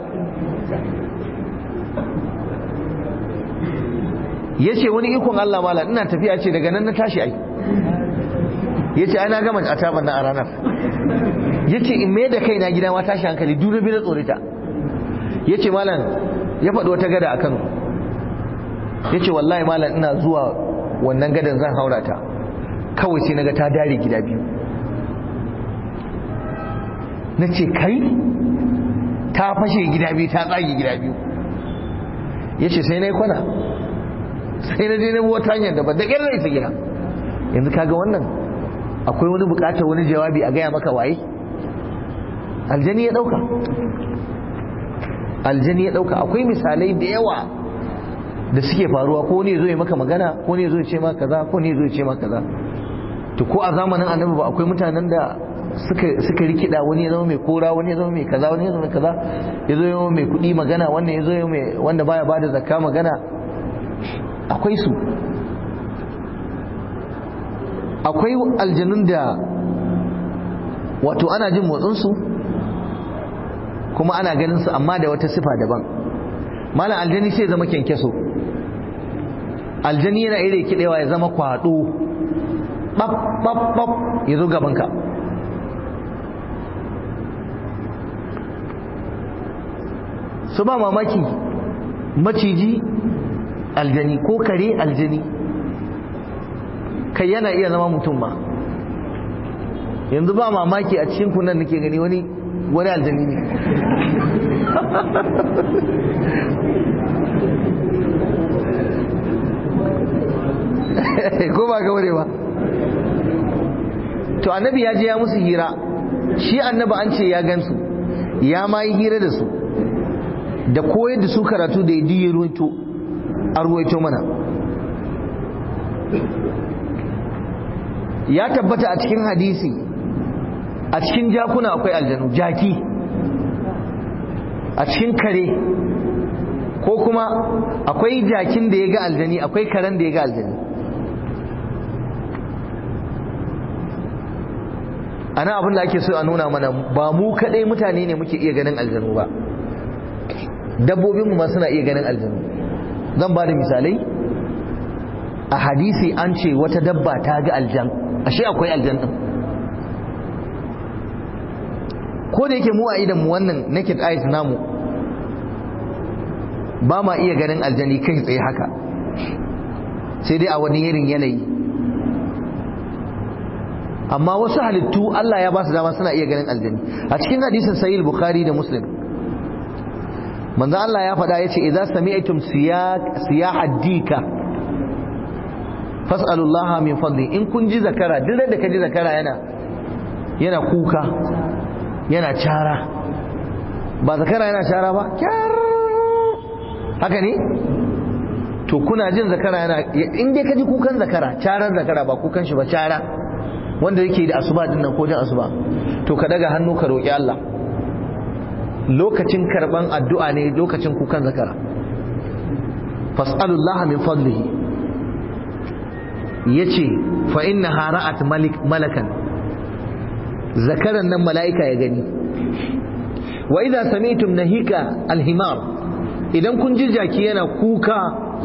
Ya ce wani ikon Allah malam ina tafiya, ce daga nan na tashi ai. Ya ce ana gama a taban na a ranar. Ya ce in mai da kaina gida ma tashi hankali dunabi na tsorita. Ya ce malam ya faɗi wata gada a Kano. Ya ce wallahi malam ina zuwa wannan gadan zan haura ta, kawai sai naga ta dare gida biyu. Na ce kai, ta fashe gida biyu, ta tsage gida biyu. Ya ce sai na yi kwana, sai na je na wata hanyar da ba da ƙyar isa gida. Yanzu kaga wannan akwai wani buƙatar wani jawabi a gaya maka waye? Aljani ya ɗauka, aljani ya ɗauka. Akwai misalai da yawa da suke faruwa, ko ne zo ya maka magana, ko ne zo ya ce maka kaza, ko ne zo ya ce maka kaza. To ko a zamanin annabi ba akwai mutanen da suka rikida, wani ya zama mai kora, wani ya zama mai kaza, wani ya zama mai kaza, ya zo ya mai kuɗi magana, wannan ya zo ya mai wanda baya bada zakka magana. Akwai su. Akwai aljanun da wato ana jin motsin su kuma ana ganin su, amma da wata sifa daban. Malam aljani sai zama kyankyaso, aljani yana ire kidewa ya zama kwado, bab ya zo gabanka. Su ba mamaki maciji aljani ko kare aljani, kai yana iya zama mutum ma. Yanzu ba mamaki a cikin kunan nake gani wani aljani ne. Ko ba ga ware ba. To annabi ya je ya musu hira, shi annabi an ce ya gansu, ya ma yi hira da su, da koyar da su karatu da ya ruwaito a ruwaito mana. Ya tabbata a cikin hadisi, a cikin jakuna akwai aljanu, jaki, a cikin kare, ko kuma akwai jakin da ya ga aljani, akwai karen da ya ga aljani. Ana abin da ake so a nuna mana, ba mu kadai mutane ne muke iya ganin aljanu ba, dabbobinmu ma suna iya ganin aljanu. Zan ba da misalai. A hadisi an ce wata dabba ta ga aljan, ashe akwai aljan din. Ko da yake mu a idan mu wannan naked eyes namu ba ma iya ganin aljani kai tsaye haka, sai dai a wani irin yanayi. amma wasu halittu Allah ya ba su dama suna iya ganin aljani. A cikin hadisin sahih Bukhari da Muslim manzo Allah ya faɗa yace idza sami'tum siyah dika fas'alullaha min fadli. in kun ji zakara, duk da ka ji zakara yana kuka yana cara, ba zakara yana cara ba haka ne, to kuna jin zakara yana, in dai ka ji kukan zakara, carar zakara ba kukan shi ba, cara wanda yake da asuba din nan ko jin asuba, to ka daga hannu ka roki Allah. lokacin karban addu'a ne lokacin kukan zakara. fas'alullaha min fadlihi yace fa innaha ra'at malakan, zakaran nan mala'ika ya gani. wa idza sami'tum nahika alhimar, idan kun ji jaki yana kuka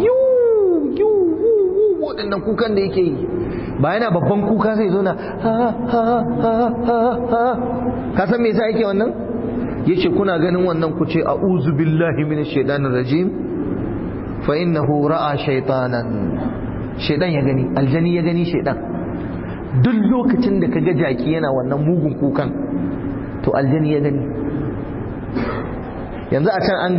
waɗannan kukan da yake yi, ba yana babban kuka zai zo na ka san me yasa yake wannan? yace kuna ganin wannan ku ce a'udhu billahi minash shaitanir rajim, fa innahu ra'a shaytanan. shaitan ya gani, aljani ya gani shaitan. duk lokacin da kaga jaki yana wannan mugun kukan, to aljani ya gani. yanzu a can an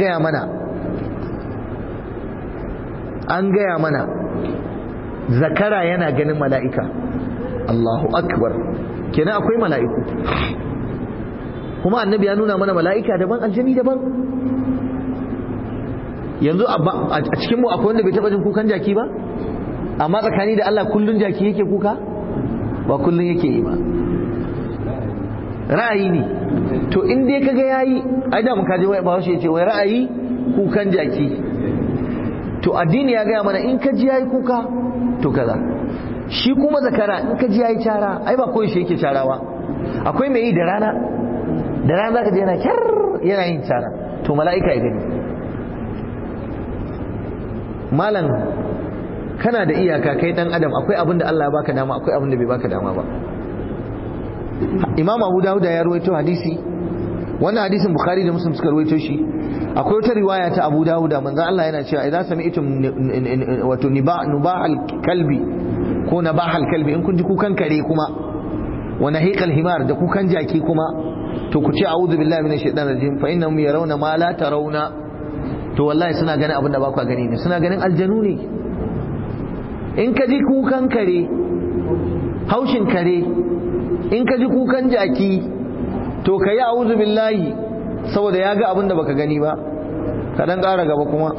gaya mana zakara yana ganin mala'ika. Allahu akbar, kenan akwai mala'iku, kuma annabi ya nuna mana mala'ika daban aljani daban. yanzu a cikin mu akwai wanda bai taba jin kukan jaki ba? amma tsakani da Allah kullun jaki yake kuka? ba kullun yake yi ba, ra'ayi ne. to in dai kaga yayi, ai da mun kaje wai Bahaushe yace wai ra'ayi kukan jaki. to addini ya gaya mana in ka ji yayi kuka to kaza. shi kuma zakara in ka ji yayi cara, ai ba koyi shi yake carawa, akwai mai yi da rana zaka ji yana kyar yana yin cara, to mala'ika ya gani. malam kana da iyaka kai dan adam, akwai abin da Allah ya baka dama, akwai abin da bai baka dama ba. Imam Abu Dawud ya rawaito hadisi, wannan hadisin Bukhari da Muslim suka rawaito shi. akwai wata riwaya ta Abu Dawud manzo Allah yana cewa idan sami'tum wato nubahal kalbi ko nabahal kalbi, in kun ji kukan kare kuma wa nahiqal himar, da kukan jaki kuma, to ku ce a'udhu billahi minash shaitanir rajim fa innahum yarawna ma la tarawna. to wallahi suna ganin abin da ba ku gani ne, suna ganin aljanu ne. in ka ji kukan kare, haushin kare, in ka ji kukan jaki, to ka yi a'udhu billahi, saboda ya ga abin da baka gani ba. ka dan ƙara gaba kuma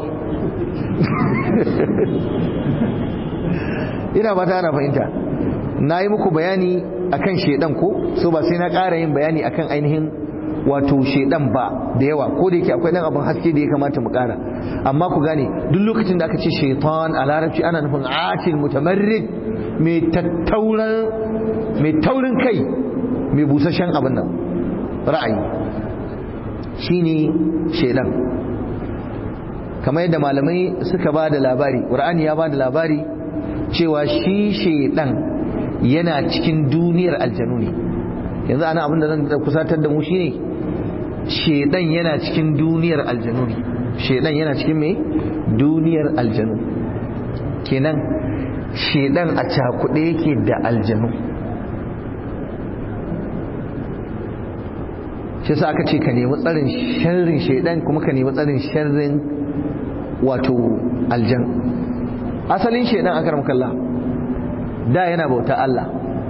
ina ba ta ana fahimta. na yi muku bayani akan shedan ko, so ba sai na ƙara yin bayani akan ainihin wato shedan ba da yawa, ko da yake akwai dan abin haske da ya kamata mu ƙara. amma ku gane duk lokacin da aka ce shaitan a larabci ana nufin atil mutamarrid, mai taurin kai, mai busasshen abin nan ra'ayi, shine shedan. kamar yadda malamai suka ba da labari, Qur'ani ya ba da labari cewa shi shedan yana cikin duniyar aljanu ne. yanzu ana abin da zan kusatar da mu shine shedan yana cikin duniyar aljanu ne. shedan yana cikin me? duniyar aljanu. kenan shedan a cakuɗe yake da aljanu. shi sa aka ce ka nemi tsarin sharrin shedan, kuma ka nemi tsarin sharrin wato aljan. asalin shedan akaram kallah da yana bauta Allah,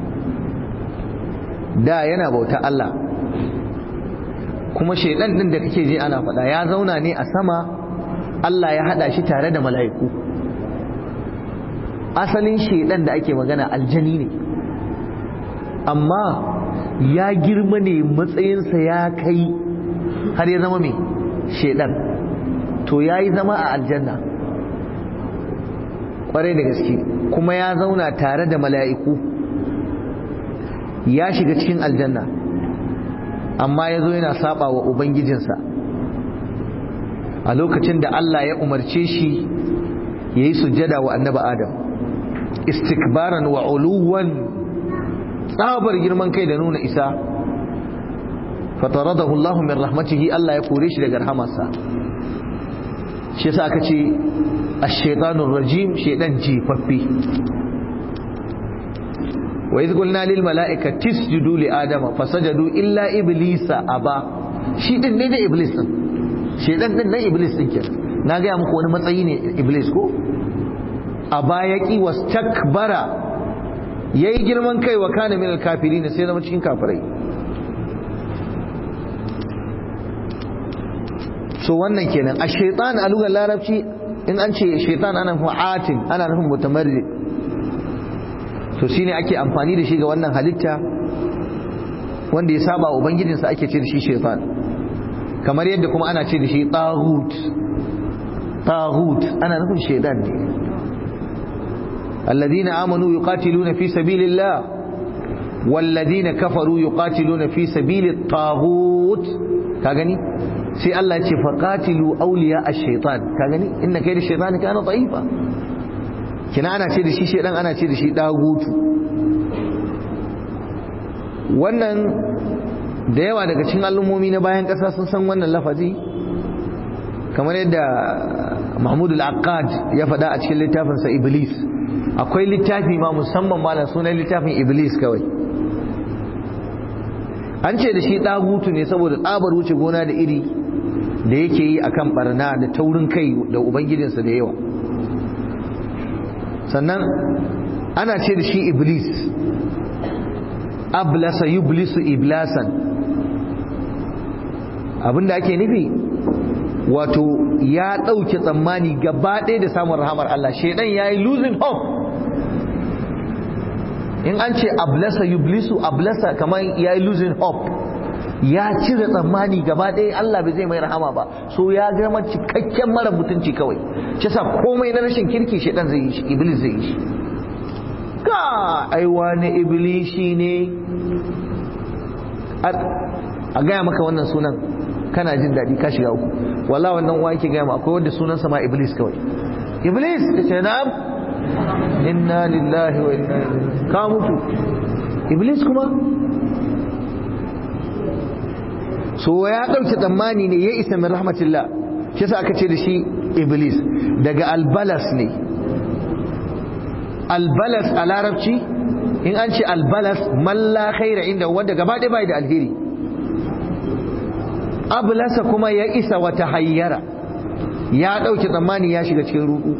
kuma shedan din da kake ji ana faɗa ya zauna ne a sama, Allah ya hada shi tare da mala'iku. asalin shedan da ake magana aljani ne, amma ya girma ne, matsayinsa ya kai har ya zama mai shedan. to ya yi zama a aljanna kwarai da gaske, kuma ya zauna tare da mala'iku, ya shiga cikin aljanna, amma ya zo yana saba wa ubangijinsa a lokacin da Allah ya umarce shi ya yi sujjada wa annaba Adam, istikbaran wa uluwan, tsabar girman kai da nuna isa. fataradahu Allah min rahmatihi, Allah ya kore shi daga rahamarsa. shi yasa aka ce ash-shaytanur rajim shaydan jifaffe. wa idh qulna lil mala'ikati isjudu li adama fasajadu illa iblisa aba, shi din ne da iblis din, shaydan din nan iblis din kenan. na ga muku wani matsayi ne iblis ko, aba yaqi wastakbara, yayi girman kai, wa kana minal kafirin, sai zama cikin kafirai. so wannan kenan ash-shaytan a lugar larabci in an ce shaytan ana nufin atin, ana nufin mutamarrid. to shine ake amfani da shi ga wannan halitta wanda ya saba ubangijinsa ake ce da shi shaytan, kamar yadda kuma ana ce da shi taghut. taghut ana nufin shaytan ne. alladhina amanu yuqatiluna fi sabilillah walladhina kafaru yuqatiluna fi sabilit taghut. ka gani sai Allah ya ce faqatilu awliya ash-shaytan. ka gani inna kayda ash-shaytani kana da'ifa. kina ana ce da shi shaydan, ana ce da shi dagutu. wannan da yawa daga cikin al'ummomi na bayan ƙasa sun san wannan lafazi, kamar yadda Mahmud al-Aqad ya faɗa a cikin littafinsa Iblis. akwai littafi ma musamman malam sunan littafin Iblis kawai. an ce da shi dagutu ne saboda tsabar wuce gona da iri da yake yi akan barna da taurin kai da ubangijinsa da yawa. sannan ana ce da shi iblis, ablasa yublisu iblasan. abinda ake nufi wato ya ɗauke tsammani gaba ɗaya da samun rahamar Allah. shaidan ya yi losing hope. in an ce ablasa yublisu, ablasa kamar ya yi losing hope, ya cire tsammani gaba ɗaya Allah bai zai mai rahama ba. so ya gama cikakken mara mutunci kawai. shi sa komai na rashin kirki shaidan zai yi shi, iblis zai yi shi. ka aiwa ne iblishi ne a gaya maka wannan sunan kana jin daɗi ka shiga uku. wallahi wannan uwa yake gaya ma akwai wanda sunansa ma iblis kawai. iblis ka ce na'am, inna lillahi wa inna ilaihi, ka mutu. iblis kuma so ya dauke tsammani ne ya isa min rahmatillah, shi yasa aka ce da shi iblis. daga albalas ne. albalas a larabci in an ce albalas man la khaira inda, wanda gaba ɗaya bai da alheri. ablasa kuma ya isa wata hayyara, ya dauke tsammani ya shiga cikin ruɗu.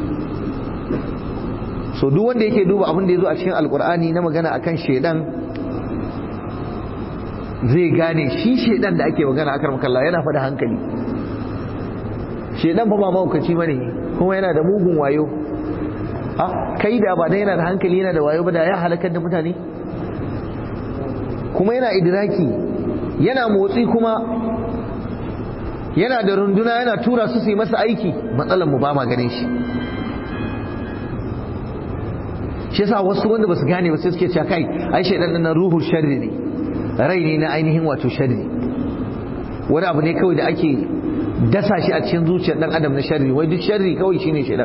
so duk wanda yake duba abin da ya zo a cikin alkur'ani na magana akan shedan zai gane shi shedan da ake magana akar makalla yana fada hankali. shedan fa ba mahaukaci bane kuma yana da mugun wayo. kai da ba da yana da hankali yana da wayo ba da ya halakar da mutane. kuma yana idraki, yana motsi, kuma yana da runduna, yana tura su yi masa aiki. matsalar mu ba ma ganin shi. shi yasa wasu wanda basu gane ba sai suke cewa kai ai shaydan din nan ruhul sharri ne, rai ne na ainihin wato sharri, wani abu ne kawai da ake dasa shi a cikin zuciyar dan adam na sharri, wai duk sharri kawai shine shaydan.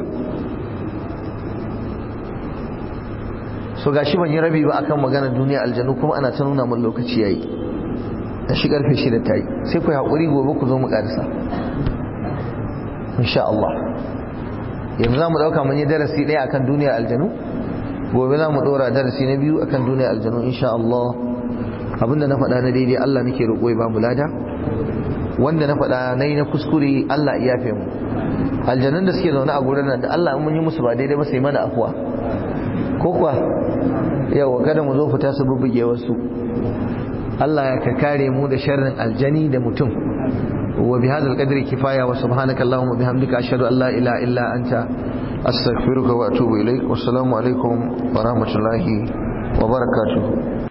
so gashi ban yi rabi ba akan maganar duniya aljanu, kuma ana ta nuna mun lokaci yayi, da shi karfe 6 tayi, sai ku hakuri gobe ku zo mu karisa insha Allah. yanzu za mu dauka mun yi darasi ɗaya akan duniyar aljanu, gobe za mu dora darasi na biyu akan duniyar aljanu insha Allah. abinda na faɗa na daidai Allah nake roƙo ya ba mu lada, wanda na faɗa nayi na kuskure Allah ya yafe mu. aljanun da suke zaune a gurin nan da Allah in mun yi musu ba daidai ba sai mana afuwa, ko kuwa yawa kada mu zo fita su bubbuge wasu. Allah ya ka kare mu da sharrin aljani da mutum. wa bihadhal qadri kifaya wa subhanaka allahumma bihamdika ashhadu an la ilaha illa anta astaghfiruka wa atubu ilaik. wassalamu alaikum wa rahmatullahi wa barakatuh.